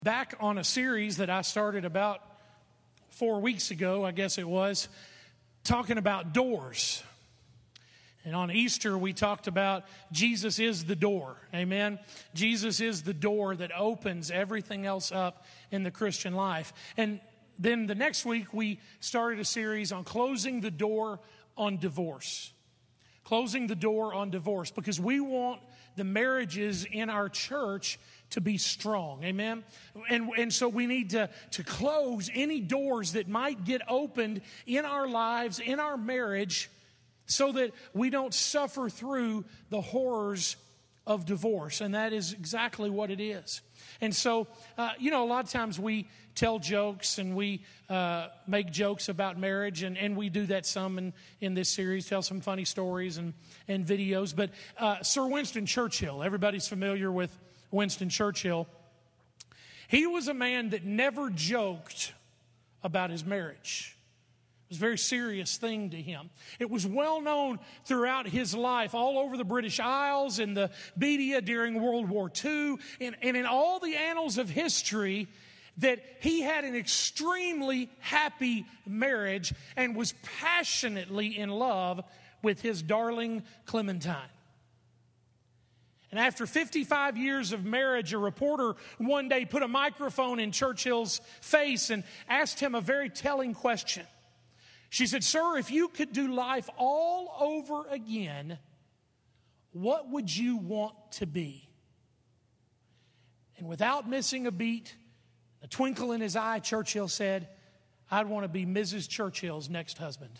Back on a series that I started about 4 weeks ago, I guess it was, talking about doors. And on Easter, we talked about Jesus is the door. Amen? Jesus is the door that opens everything else up in the Christian life. And then the next week, we started a series on closing the door on divorce. Closing the door on divorce, because we want the marriages in our church to be strong. Amen? And so we need to close any doors that might get opened in our lives, in our marriage, so that we don't suffer through the horrors of divorce. And that is exactly what it is. And so, a lot of times we tell jokes and we make jokes about marriage, and we do that some in this series, tell some funny stories and videos. But Sir Winston Churchill, everybody's familiar with Winston Churchill. He was a man that never joked about his marriage. It was a very serious thing to him. It was well known throughout his life, all over the British Isles, in the media during World War II, and in all the annals of history, that he had an extremely happy marriage and was passionately in love with his darling Clementine. And after 55 years of marriage, a reporter one day put a microphone in Churchill's face and asked him a very telling question. She said, "Sir, if you could do life all over again, what would you want to be?" And without missing a beat, a twinkle in his eye, Churchill said, "I'd want to be Mrs. Churchill's next husband."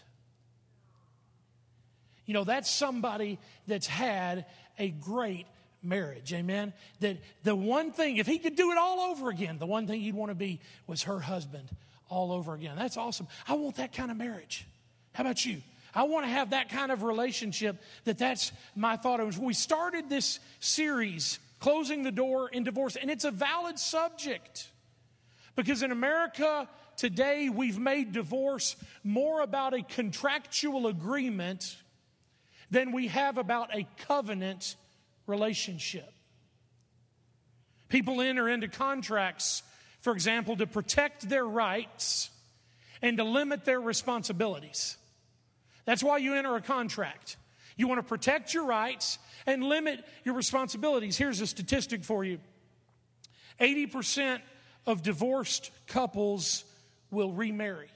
That's somebody that's had a great marriage, amen? That the one thing, if he could do it all over again, the one thing he'd want to be was her husband all over again. That's awesome. I want that kind of marriage. How about you? I want to have that kind of relationship. That's my thought. We started this series, Closing the Door in Divorce, and it's a valid subject. Because in America today, we've made divorce more about a contractual agreement than we have about a covenant relationship. People enter into contracts, for example, to protect their rights and to limit their responsibilities. That's why you enter a contract. You want to protect your rights and limit your responsibilities. Here's a statistic for you. 80% of divorced couples will remarry.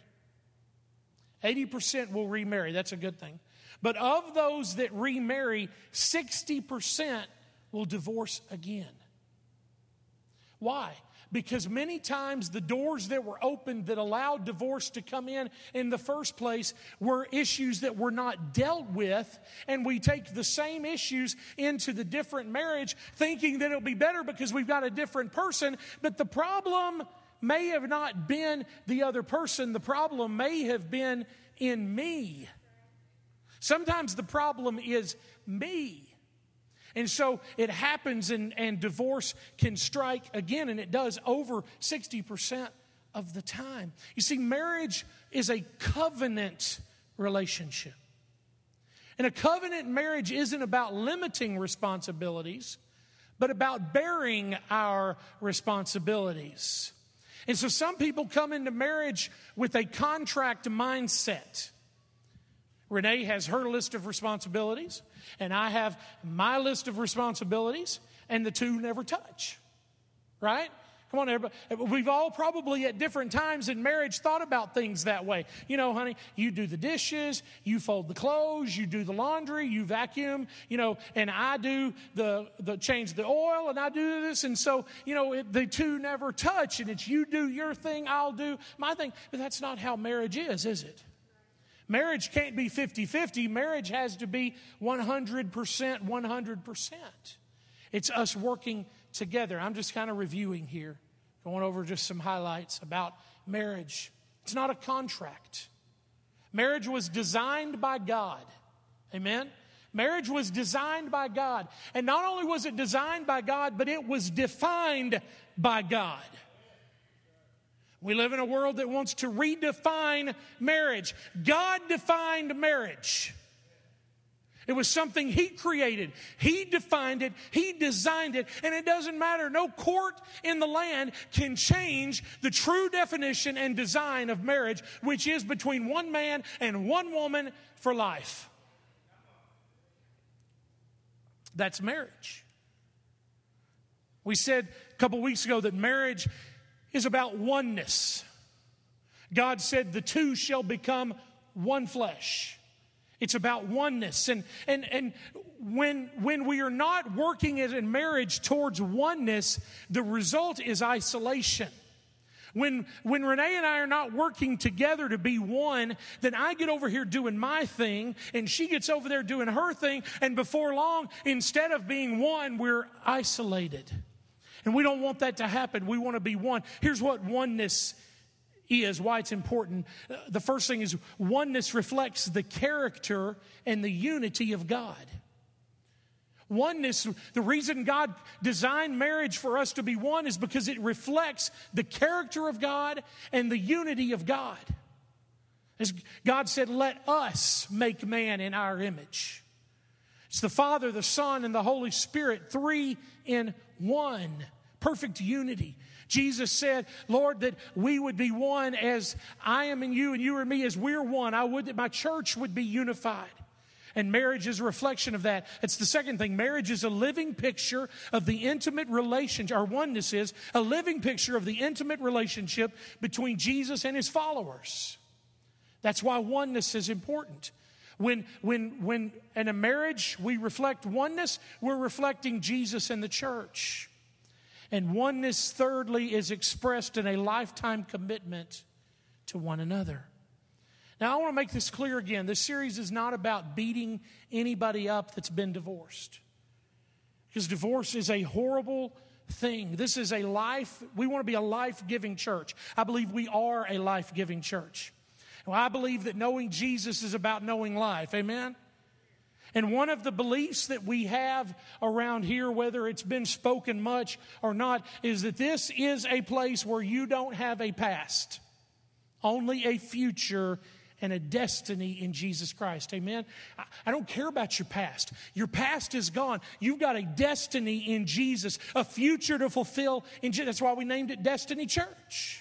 80% will remarry. That's a good thing. But of those that remarry, 60% will divorce again. Why? Because many times the doors that were opened that allowed divorce to come in the first place were issues that were not dealt with, and we take the same issues into the different marriage thinking that it'll be better because we've got a different person, but the problem may have not been the other person. The problem may have been in me. Sometimes the problem is me. And so it happens and divorce can strike again, and it does over 60% of the time. You see, marriage is a covenant relationship. And a covenant marriage isn't about limiting responsibilities, but about bearing our responsibilities. And so some people come into marriage with a contract mindset. Renee has her list of responsibilities, and I have my list of responsibilities, and the two never touch, right? Come on, everybody. We've all probably at different times in marriage thought about things that way. Honey, you do the dishes, you fold the clothes, you do the laundry, you vacuum, and I do the change the oil, and I do this. And so, the two never touch, and it's you do your thing, I'll do my thing. But that's not how marriage is it? Marriage can't be 50-50. Marriage has to be 100%, 100%. It's us working together. I'm just kind of reviewing here, going over just some highlights about marriage. It's not a contract. Marriage was designed by God. Amen? Marriage was designed by God. And not only was it designed by God, but it was defined by God. We live in a world that wants to redefine marriage. God defined marriage. It was something He created. He defined it. He designed it. And it doesn't matter. No court in the land can change the true definition and design of marriage, which is between one man and one woman for life. That's marriage. We said a couple weeks ago that marriage is about oneness. God said the two shall become one flesh. It's about oneness. And when we are not working in marriage towards oneness, the result is isolation. When Renee and I are not working together to be one, then I get over here doing my thing, and she gets over there doing her thing, and before long, instead of being one, we're isolated. And we don't want that to happen. We want to be one. Here's what oneness is, why it's important. The first thing is oneness reflects the character and the unity of God. Oneness, the reason God designed marriage for us to be one is because it reflects the character of God and the unity of God. As God said, let us make man in our image. It's the Father, the Son, and the Holy Spirit, three in one. Perfect unity. Jesus said, Lord, that we would be one as I am in you and you are in me as we're one. I would that my church would be unified. And marriage is a reflection of that. It's the second thing. Marriage is a living picture of the intimate relationship, or oneness is a living picture of the intimate relationship between Jesus and His followers. That's why oneness is important. When in a marriage we reflect oneness, we're reflecting Jesus and the church. And oneness, thirdly, is expressed in a lifetime commitment to one another. Now, I want to make this clear again. This series is not about beating anybody up that's been divorced. Because divorce is a horrible thing. This is we want to be a life-giving church. I believe we are a life-giving church. Well, I believe that knowing Jesus is about knowing life. Amen? And one of the beliefs that we have around here, whether it's been spoken much or not, is that this is a place where you don't have a past, only a future and a destiny in Jesus Christ. Amen? I don't care about your past. Your past is gone. You've got a destiny in Jesus, a future to fulfill in Jesus. That's why we named it Destiny Church.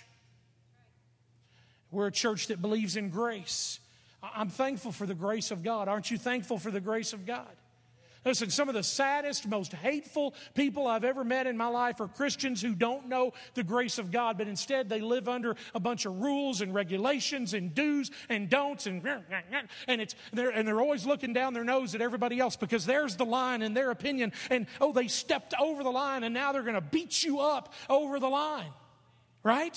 We're a church that believes in grace. I'm thankful for the grace of God. Aren't you thankful for the grace of God? Listen, some of the saddest, most hateful people I've ever met in my life are Christians who don't know the grace of God, but instead they live under a bunch of rules and regulations and do's and don'ts and they're always looking down their nose at everybody else because there's the line in their opinion, and they stepped over the line and now they're going to beat you up over the line, right?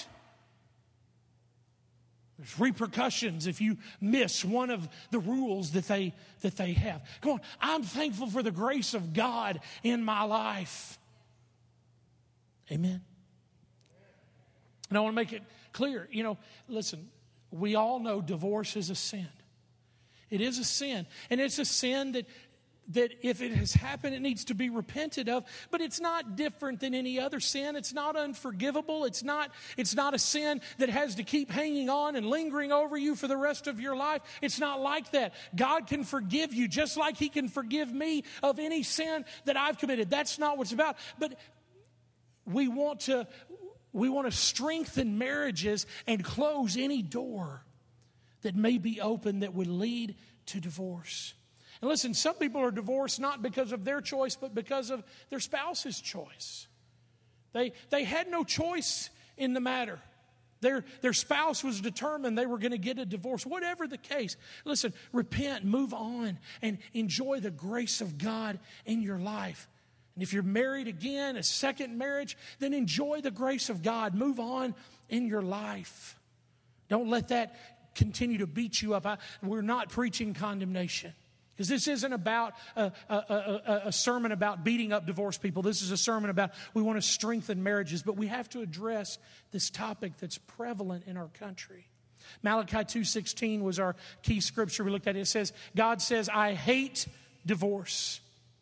There's repercussions if you miss one of the rules that they have. Come on, I'm thankful for the grace of God in my life. Amen. And I want to make it clear, listen, we all know divorce is a sin. It is a sin. And it's a sin that if it has happened, it needs to be repented of. But it's not different than any other sin. It's not unforgivable. It's not a sin that has to keep hanging on and lingering over you for the rest of your life. It's not like that. God can forgive you just like He can forgive me of any sin that I've committed. That's not what it's about. But we want to strengthen marriages and close any door that may be open that would lead to divorce. And listen, some people are divorced not because of their choice, but because of their spouse's choice. They had no choice in the matter. Their spouse was determined they were going to get a divorce. Whatever the case, listen, repent, move on, and enjoy the grace of God in your life. And if you're married again, a second marriage, then enjoy the grace of God. Move on in your life. Don't let that continue to beat you up. We're not preaching condemnation. Because this isn't about a sermon about beating up divorced people. This is a sermon about we want to strengthen marriages. But we have to address this topic that's prevalent in our country. Malachi 2:16 was our key scripture we looked at. It says, God says, I hate divorce.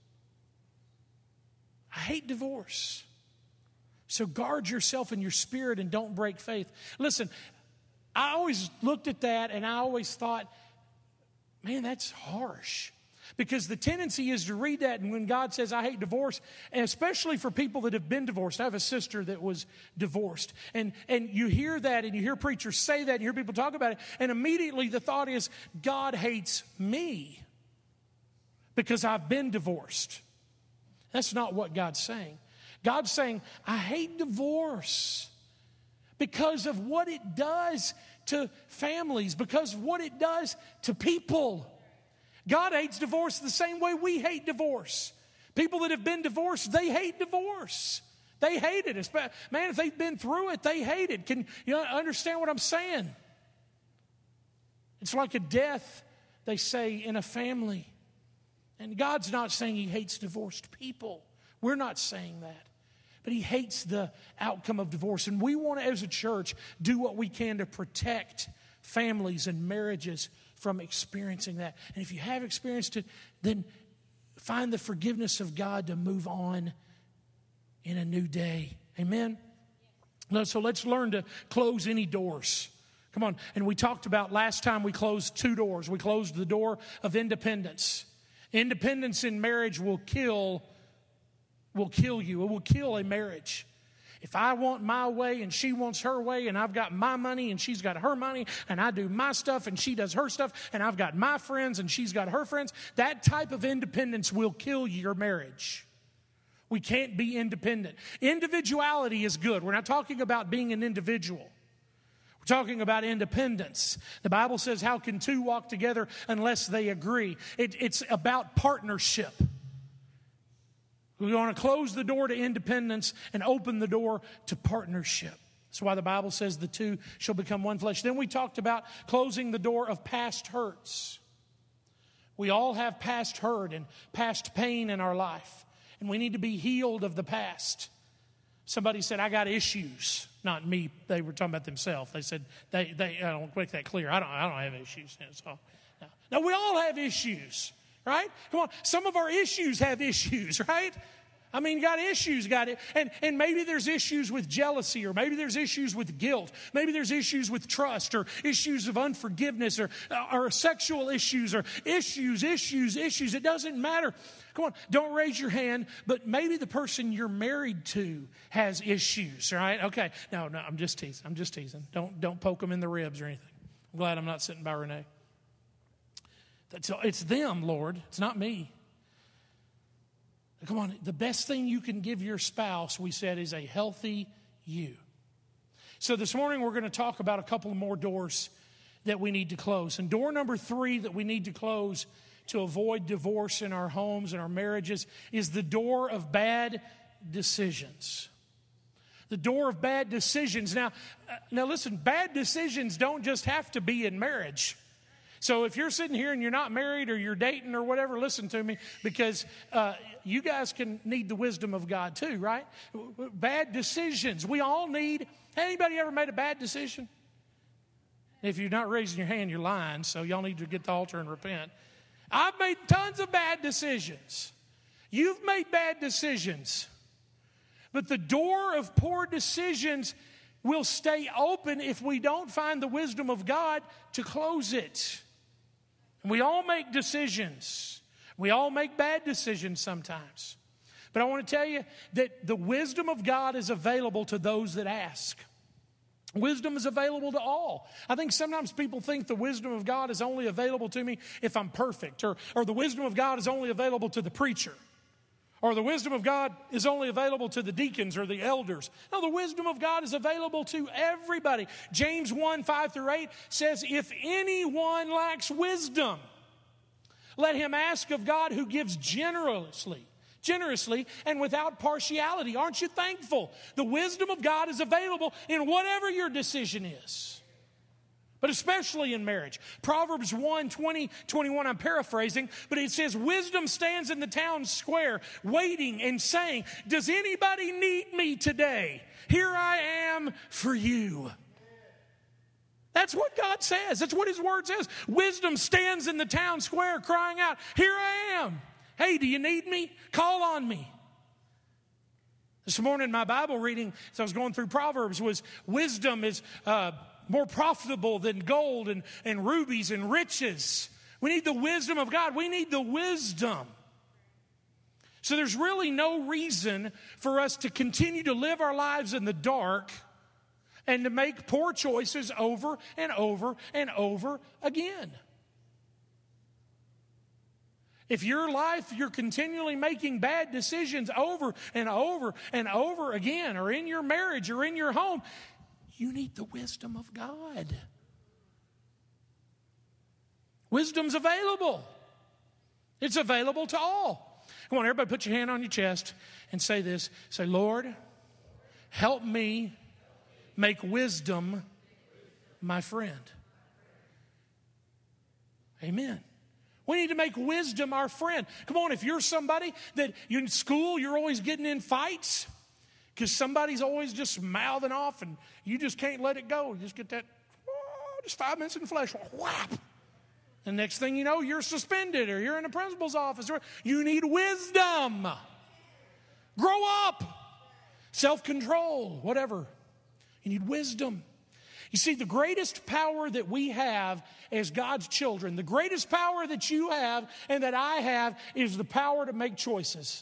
I hate divorce. So guard yourself in your spirit and don't break faith. Listen, I always looked at that and I always thought, man, that's harsh. Because the tendency is to read that, and when God says, I hate divorce, and especially for people that have been divorced. I have a sister that was divorced. And you hear that, and you hear preachers say that, and you hear people talk about it, and immediately the thought is, God hates me because I've been divorced. That's not what God's saying. God's saying, I hate divorce because of what it does to families, because of what it does to people. God hates divorce the same way we hate divorce. People that have been divorced, they hate divorce. They hate it. Man, if they've been through it, they hate it. Can you understand what I'm saying? It's like a death, they say, in a family. And God's not saying He hates divorced people. We're not saying that. But He hates the outcome of divorce. And we want to, as a church, do what we can to protect families and marriages from experiencing that. And if you have experienced it, then find the forgiveness of God to move on in a new day. Amen? So let's learn to close any doors. Come on. And we talked about last time we closed 2 doors. We closed the door of independence. Independence in marriage will kill you. It will kill a marriage. If I want my way and she wants her way, and I've got my money and she's got her money, and I do my stuff and she does her stuff, and I've got my friends and she's got her friends, that type of independence will kill your marriage. We can't be independent. Individuality is good. We're not talking about being an individual. We're talking about independence. The Bible says, how can 2 walk together unless they agree? It's about partnership. We want to close the door to independence and open the door to partnership. That's why the Bible says the 2 shall become one flesh. Then we talked about closing the door of past hurts. We all have past hurt and past pain in our life, and we need to be healed of the past. Somebody said, I got issues. Not me. They were talking about themselves. They said, I don't make that clear. I don't have issues. So, no, we all have issues. Right? Come on. Some of our issues have issues, right? I mean, got issues, got it. And maybe there's issues with jealousy, or maybe there's issues with guilt. Maybe there's issues with trust, or issues of unforgiveness, or sexual issues, or issues. It doesn't matter. Come on, don't raise your hand, but maybe the person you're married to has issues, right? Okay. No, I'm just teasing. Don't poke them in the ribs or anything. I'm glad I'm not sitting by Renee. It's them, Lord. It's not me. Come on, the best thing you can give your spouse, we said, is a healthy you. So this morning we're going to talk about a couple more doors that we need to close. And door number 3 that we need to close to avoid divorce in our homes and our marriages is the door of bad decisions. The door of bad decisions. Now listen, bad decisions don't just have to be in marriage. So if you're sitting here and you're not married or you're dating or whatever, listen to me, because you guys can need the wisdom of God too, right? Bad decisions. We all need. Anybody ever made a bad decision? If you're not raising your hand, you're lying, so y'all need to get the altar and repent. I've made tons of bad decisions. You've made bad decisions. But the door of poor decisions will stay open if we don't find the wisdom of God to close it. We all make decisions. We all make bad decisions sometimes. But I want to tell you that the wisdom of God is available to those that ask. Wisdom is available to all. I think sometimes people think the wisdom of God is only available to me if I'm perfect, or the wisdom of God is only available to the preacher, or the wisdom of God is only available to the deacons or the elders. No, the wisdom of God is available to everybody. James 1:5-8 says, if anyone lacks wisdom, let him ask of God, who gives generously and without partiality. Aren't you thankful? The wisdom of God is available in whatever your decision is, but especially in marriage. Proverbs 1:20-21, I'm paraphrasing, but it says, wisdom stands in the town square, waiting and saying, does anybody need me today? Here I am for you. That's what God says. That's what His Word says. Wisdom stands in the town square crying out, here I am. Hey, do you need me? Call on me. This morning, my Bible reading, as I was going through Proverbs, was wisdom is more profitable than gold and rubies and riches. We need the wisdom of God. We need the wisdom. So there's really no reason for us to continue to live our lives in the dark and to make poor choices over and over and over again. If your life, you're continually making bad decisions over and over and over again, or in your marriage or in your home, you need the wisdom of God. Wisdom's available. It's available to all. Come on, everybody put your hand on your chest and say this. Say, Lord, help me make wisdom my friend. Amen. We need to make wisdom our friend. Come on, if you're somebody that you're in school, you're always getting in fights because somebody's always just mouthing off and you just can't let it go. You just get that, just 5 minutes in the flesh, whap. The next thing you know, you're suspended or you're in the principal's office. You need wisdom. Grow up. Self-control, whatever. You need wisdom. You see, the greatest power that we have as God's children, the greatest power that you have and that I have is the power to make choices.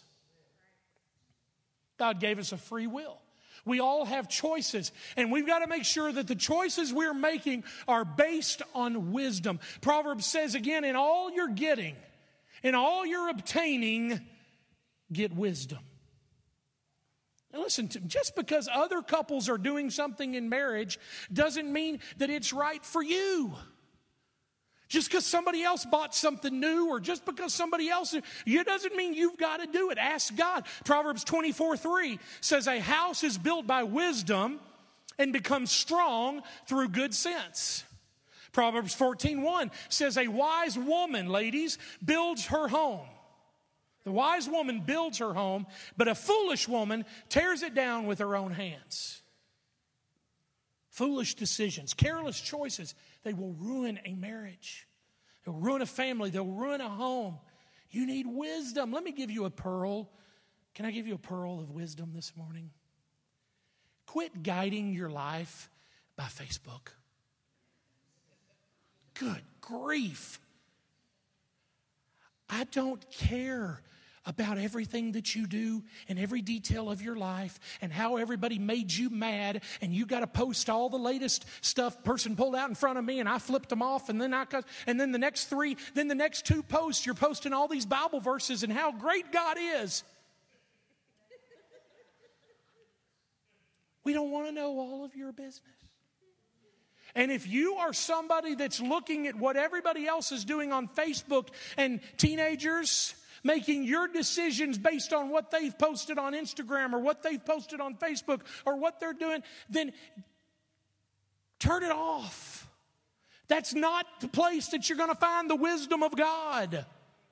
God gave us a free will. We all have choices, and we've got to make sure that the choices we're making are based on wisdom. Proverbs says again, in all you're getting, in all you're obtaining, get wisdom. Now listen, just because other couples are doing something in marriage doesn't mean that it's right for you. Just because somebody else bought something new or just because somebody else, it doesn't mean you've got to do it. Ask God. Proverbs 24:3 says, a house is built by wisdom and becomes strong through good sense. Proverbs 14:1 says, a wise woman, ladies, builds her home. The wise woman builds her home, but a foolish woman tears it down with her own hands. Foolish decisions, careless choices, they will ruin a marriage. They'll ruin a family. They'll ruin a home. You need wisdom. Let me give you a pearl. Can I give you a pearl of wisdom this morning? Quit guiding your life by Facebook. Good grief. I don't care about everything that you do and every detail of your life and how everybody made you mad and you got to post all the latest stuff. Person pulled out in front of me and I flipped them off and then the next two posts you're posting all these Bible verses and how great God is. We don't want to know all of your business. And if you are somebody that's looking at what everybody else is doing on Facebook and teenagers making your decisions based on what they've posted on Instagram or what they've posted on Facebook or what they're doing, then turn it off. That's not the place that you're going to find the wisdom of God. Let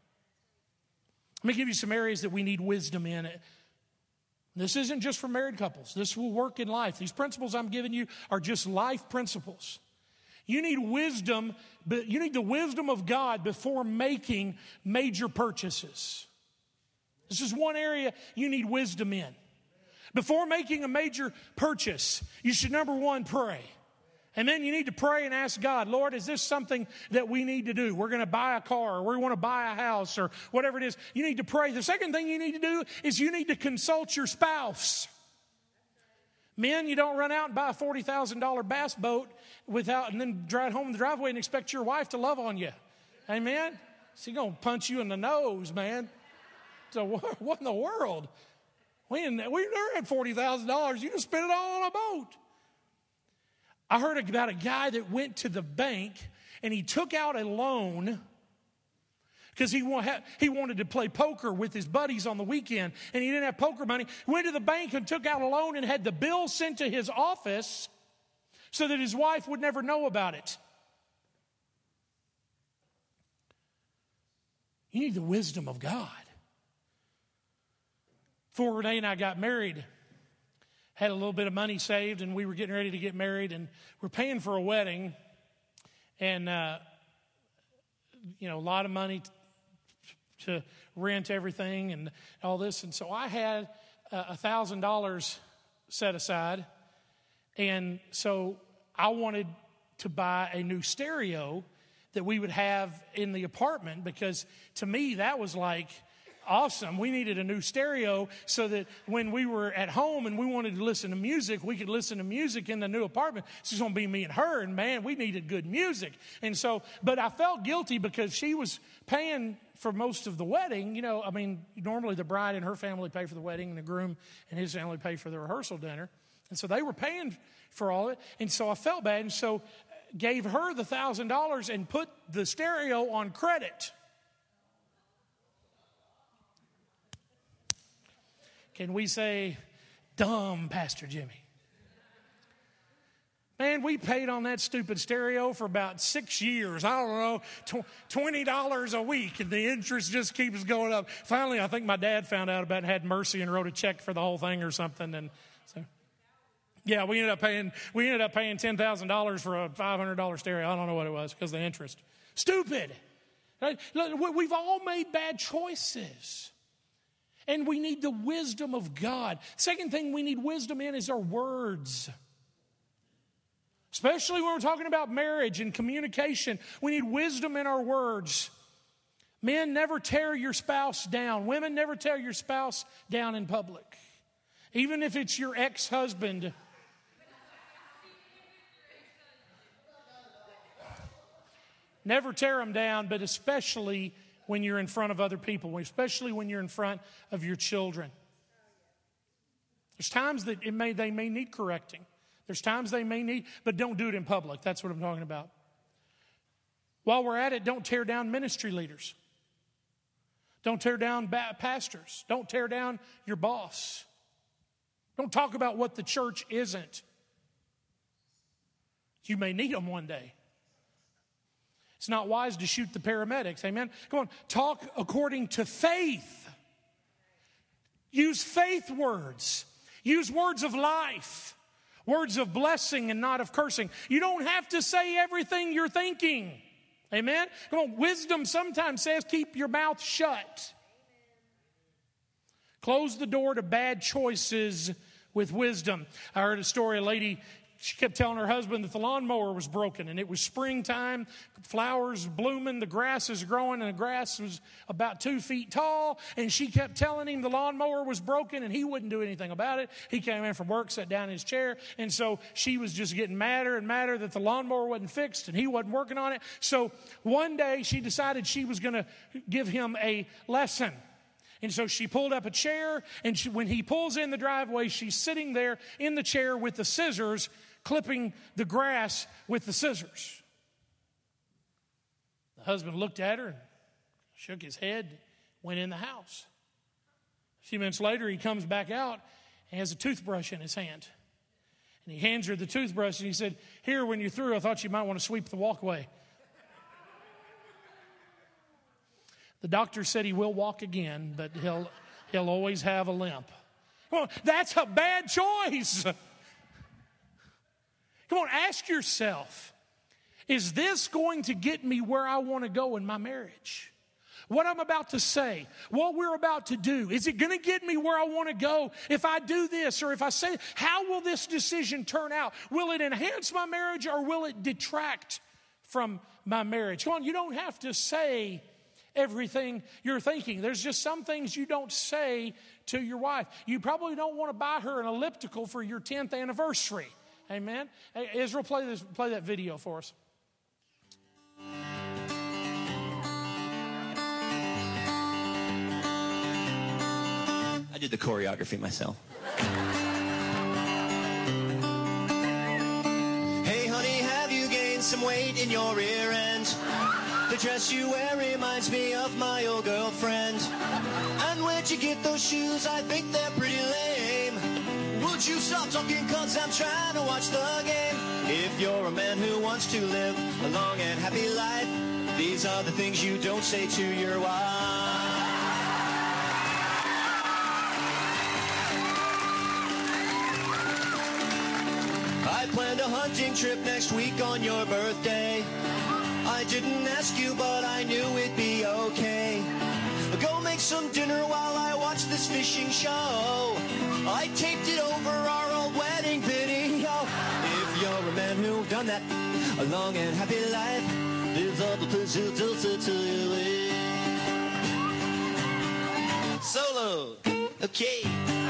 me give you some areas that we need wisdom in. This isn't just for married couples. This will work in life. These principles I'm giving you are just life principles. You need wisdom, but you need the wisdom of God before making major purchases. This is one area you need wisdom in. Before making a major purchase, you should, number one, pray. And then you need to pray and ask God, Lord, is this something that we need to do? We're going to buy a car or we want to buy a house or whatever it is. You need to pray. The second thing you need to do is you need to consult your spouse. Men, you don't run out and buy a $40,000 bass boat and then drive home in the driveway and expect your wife to love on you. Amen? She's going to punch you in the nose, man. So what in the world? We never had $40,000. You can spend it all on a boat. I heard about a guy that went to the bank and he took out a loan because he wanted to play poker with his buddies on the weekend and he didn't have poker money. He went to the bank and took out a loan and had the bill sent to his office so that his wife would never know about it. You need the wisdom of God. Before Renee and I got married, had a little bit of money saved and we were getting ready to get married and we're paying for a wedding and a lot of money to rent everything and all this. And so I had $1,000 set aside. And so I wanted to buy a new stereo that we would have in the apartment, because to me that was like awesome. We needed a new stereo so that when we were at home and we wanted to listen to music, we could listen to music in the new apartment. It's just going to be me and her, and man, we needed good music. And so, but I felt guilty because she was paying for most of the wedding. You know, I mean, normally the bride and her family pay for the wedding, and the groom and his family pay for the rehearsal dinner. And so they were paying for all of it. And so I felt bad, and so gave her the $1,000 and put the stereo on credit. Can we say, dumb Pastor Jimmy? Man, we paid on that stupid stereo for about 6 years. I don't know, $20 a week, and the interest just keeps going up. Finally, I think my dad found out about it and had mercy and wrote a check for the whole thing or something. And so, yeah, we ended up paying $10,000 for a $500 stereo. I don't know what it was because of the interest. Stupid. Right? We've all made bad choices. And we need the wisdom of God. Second thing we need wisdom in is our words. Especially when we're talking about marriage and communication, we need wisdom in our words. Men, never tear your spouse down. Women, never tear your spouse down in public. Even if it's your ex-husband. Never tear them down, but especially when you're in front of other people, especially when you're in front of your children. There's times that they may need correcting. There's times they may need, but don't do it in public. That's what I'm talking about. While we're at it, don't tear down ministry leaders. Don't tear down pastors. Don't tear down your boss. Don't talk about what the church isn't. You may need them one day. It's not wise to shoot the paramedics. Amen? Come on. Talk according to faith. Use faith words. Use words of life. Words of blessing and not of cursing. You don't have to say everything you're thinking. Amen? Come on. Wisdom sometimes says keep your mouth shut. Close the door to bad choices with wisdom. I heard a story, a lady, she kept telling her husband that the lawnmower was broken, and it was springtime, flowers blooming, the grass is growing, and the grass was about 2 feet tall, and she kept telling him the lawnmower was broken, and he wouldn't do anything about it. He came in from work, sat down in his chair, and so she was just getting madder and madder that the lawnmower wasn't fixed, and he wasn't working on it. So one day, she decided she was going to give him a lesson. And so she pulled up a chair, and when he pulls in the driveway, she's sitting there in the chair with the scissors, clipping the grass with the scissors. The husband looked at her and shook his head, went in the house. A few minutes later, he comes back out and has a toothbrush in his hand. And he hands her the toothbrush, and he said, "Here, when you're through, I thought you might want to sweep the walkway." The doctor said he will walk again, but he'll always have a limp. Come on, that's a bad choice. Come on, ask yourself, is this going to get me where I want to go in my marriage? What I'm about to say, what we're about to do, is it going to get me where I want to go if I do this or if I say, how will this decision turn out? Will it enhance my marriage or will it detract from my marriage? Come on, you don't have to say everything you're thinking. There's just some things you don't say to your wife. You probably don't want to buy her an elliptical for your 10th anniversary. Amen. Hey, Israel, play that video for us. I did the choreography myself. Hey, honey, have you gained some weight in your rear end? The dress you wear reminds me of my old girlfriend. And where'd you get those shoes? I think they're pretty lame. Would you stop talking, cause I'm trying to watch the game? If you're a man who wants to live a long and happy life, these are the things you don't say to your wife. I planned a hunting trip next week on your birthday. I didn't ask you, but I knew it'd be okay. Go make some dinner while I watch this fishing show. I taped it over our old wedding video. If you're a man who's done that, a long and happy life, These are the things you don't say to your lady. Solo, okay.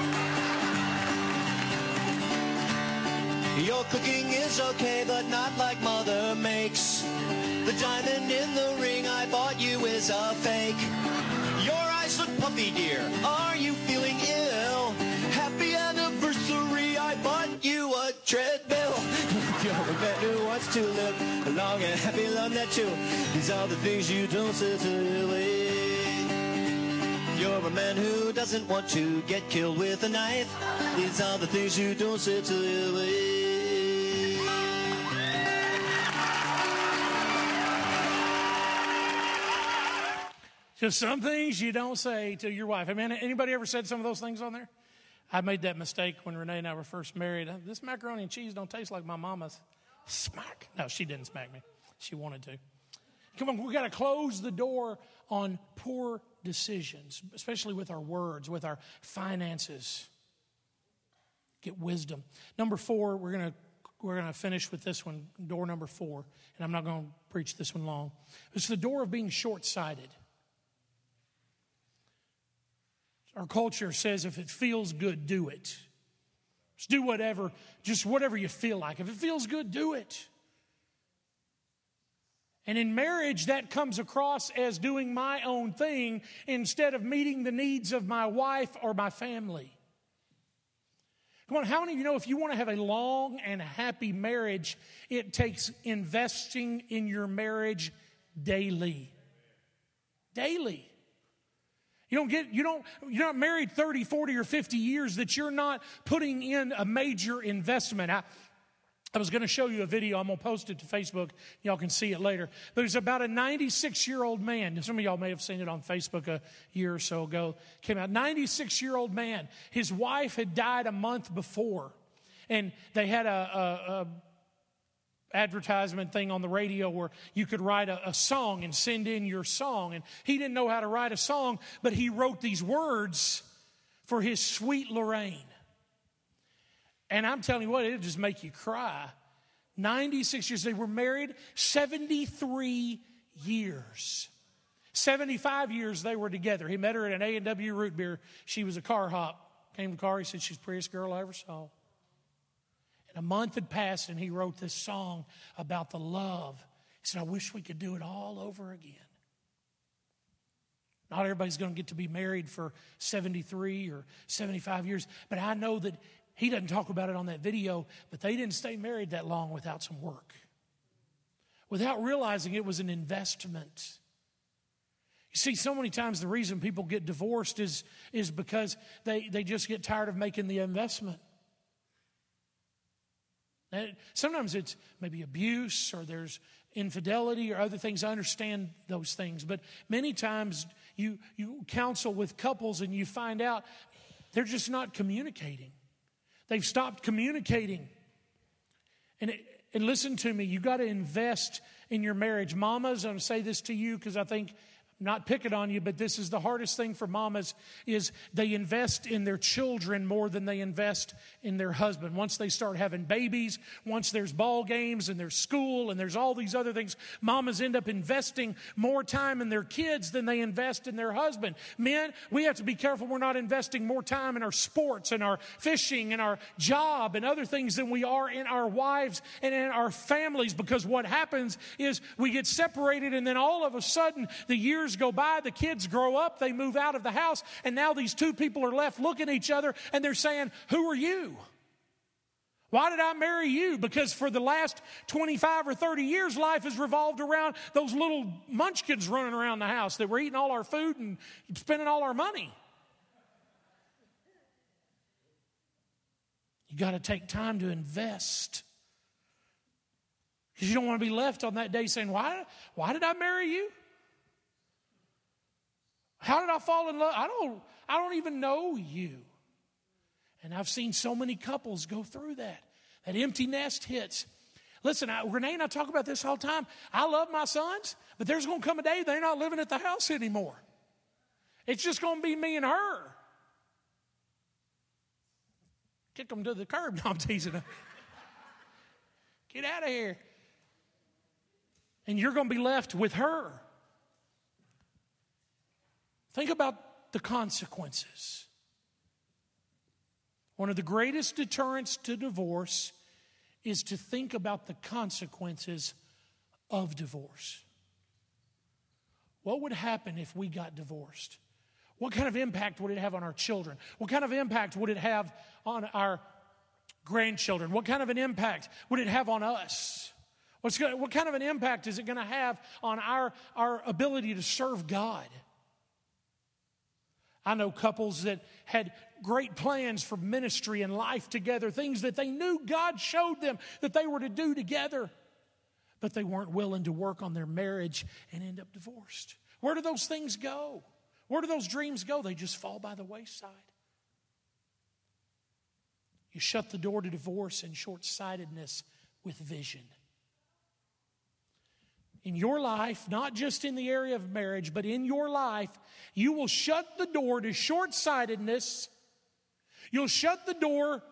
Your cooking is okay, but not like Mother makes. The diamond in the ring I bought you is a fake. Your eyes look puffy, dear. Are you feeling ill? Happy anniversary, I bought you a treadmill. You're a man who wants to live a long and happy love that too. These are the things you don't say to your lady. You're a man who doesn't want to get killed with a knife. These are the things you don't say to your lady. Just some things you don't say to your wife. I mean, anybody ever said some of those things on there? I made that mistake when Renee and I were first married. This macaroni and cheese don't taste like my mama's. Smack. No, she didn't smack me. She wanted to. Come on, we got to close the door on poor decisions, especially with our words, with our finances. Get wisdom. Number 4, we're gonna finish with this one, door number 4, and I'm not going to preach this one long. It's the door of being short-sighted. Our culture says if it feels good, do it. Just do whatever, just whatever you feel like. If it feels good, do it. And in marriage, that comes across as doing my own thing instead of meeting the needs of my wife or my family. Come on, how many of you know if you want to have a long and happy marriage, it takes investing in your marriage daily? Daily. You're not married 30, 40, or 50 years that you're not putting in a major investment. I was going to show you a video. I'm going to post it to Facebook. Y'all can see it later. But it's about a 96-year-old man. Some of y'all may have seen it on Facebook a year or so ago. Came out. 96-year-old man. His wife had died a month before. And they had a advertisement thing on the radio where you could write a song and send in your song. And he didn't know how to write a song, but he wrote these words for his sweet Lorraine. And I'm telling you what, it'll just make you cry. 96 years. They were married 73 years. 75 years they were together. He met her at an A&W root beer. She was a car hop. Came to the car. He said, she's the prettiest girl I ever saw. And a month had passed, and he wrote this song about the love. He said, I wish we could do it all over again. Not everybody's going to get to be married for 73 or 75 years, but I know that he doesn't talk about it on that video, but they didn't stay married that long without some work, without realizing it was an investment. You see, so many times the reason people get divorced is because they just get tired of making the investment. And sometimes it's maybe abuse or there's infidelity or other things. I understand those things. But many times you counsel with couples and you find out they're just not communicating. They've stopped communicating. And listen to me, you've got to invest in your marriage. Mamas, I'm going to say this to you because I think, not picking on you, but this is the hardest thing for mamas, is they invest in their children more than they invest in their husband. Once they start having babies, once there's ball games and there's school and there's all these other things, mamas end up investing more time in their kids than they invest in their husband. Men, we have to be careful we're not investing more time in our sports and our fishing and our job and other things than we are in our wives and in our families, because what happens is we get separated and then all of a sudden the years go by, the kids grow up, they move out of the house, and now these two people are left looking at each other and they're saying, who are you? Why did I marry you? Because for the last 25 or 30 years, life has revolved around those little munchkins running around the house that were eating all our food and spending all our money. You got to take time to invest, because you don't want to be left on that day saying, why did I marry you? How did I fall in love? I don't even know you. And I've seen so many couples go through that. That empty nest hits. Listen, Renee and I talk about this all the time. I love my sons, but there's going to come a day they're not living at the house anymore. It's just going to be me and her. Kick them to the curb. No, I'm teasing them. Get out of here. and you're going to be left with her. Think about the consequences. One of the greatest deterrents to divorce is to think about the consequences of divorce. What would happen if we got divorced? What kind of impact would it have on our children? What kind of impact would it have on our grandchildren? What kind of an impact would it have on us? What kind of an impact is it going to have on our ability to serve God? I know couples that had great plans for ministry and life together, things that they knew God showed them that they were to do together, but they weren't willing to work on their marriage and end up divorced. Where do those things go? Where do those dreams go? They just fall by the wayside. You shut the door to divorce and short-sightedness with vision. In your life, not just in the area of marriage, but in your life, you will shut the door to short-sightedness. You'll shut the door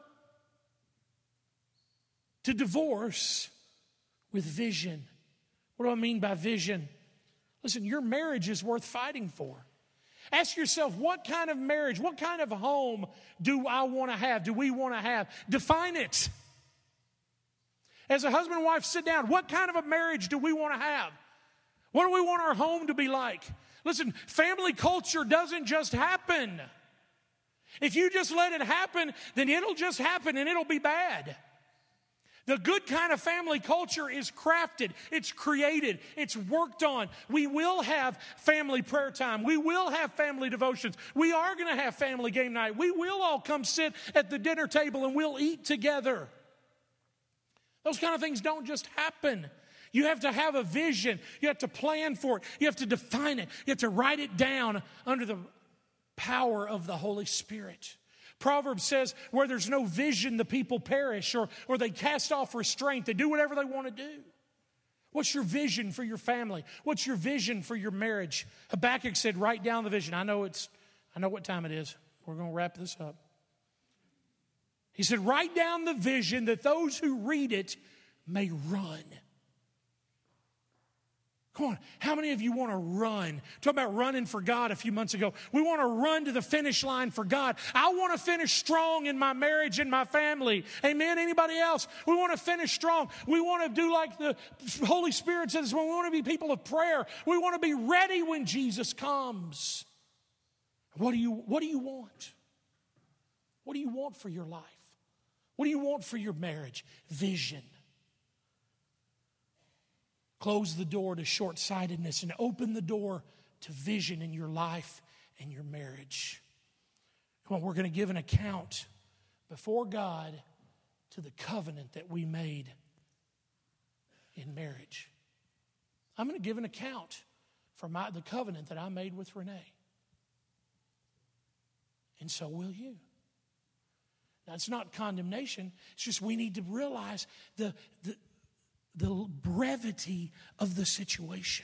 to divorce with vision. What do I mean by vision? Listen, your marriage is worth fighting for. Ask yourself, what kind of marriage, what kind of home do I want to have? Do we want to have? Define it. As a husband and wife sit down, what kind of a marriage do we want to have? What do we want our home to be like? Listen, family culture doesn't just happen. If you just let it happen, then it'll just happen and it'll be bad. The good kind of family culture is crafted, it's created, it's worked on. We will have family prayer time. We will have family devotions. We are going to have family game night. We will all come sit at the dinner table and we'll eat together. Those kind of things don't just happen. You have to have a vision. You have to plan for it. You have to define it. You have to write it down under the power of the Holy Spirit. Proverbs says, where there's no vision, the people perish, or they cast off restraint. They do whatever they want to do. What's your vision for your family? What's your vision for your marriage? Habakkuk said, write down the vision. I know what time it is. We're going to wrap this up. He said, write down the vision that those who read it may run. Come on, how many of you want to run? Talk about running for God a few months ago. We want to run to the finish line for God. I want to finish strong in my marriage and my family. Amen? Anybody else? We want to finish strong. We want to do like the Holy Spirit says, we want to be people of prayer. We want to be ready when Jesus comes. What do you want? What do you want for your life? What do you want for your marriage? Vision. Close the door to short-sightedness and open the door to vision in your life and your marriage. Come on, we're going to give an account before God to the covenant that we made in marriage. I'm going to give an account for the covenant that I made with Renee. And so will you. Now, it's not condemnation. It's just we need to realize the brevity of the situation.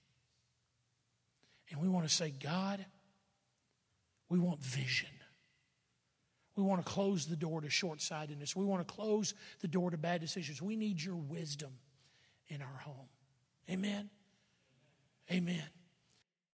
And we want to say, God, we want vision. We want to close the door to short-sightedness. We want to close the door to bad decisions. We need your wisdom in our home. Amen? Amen.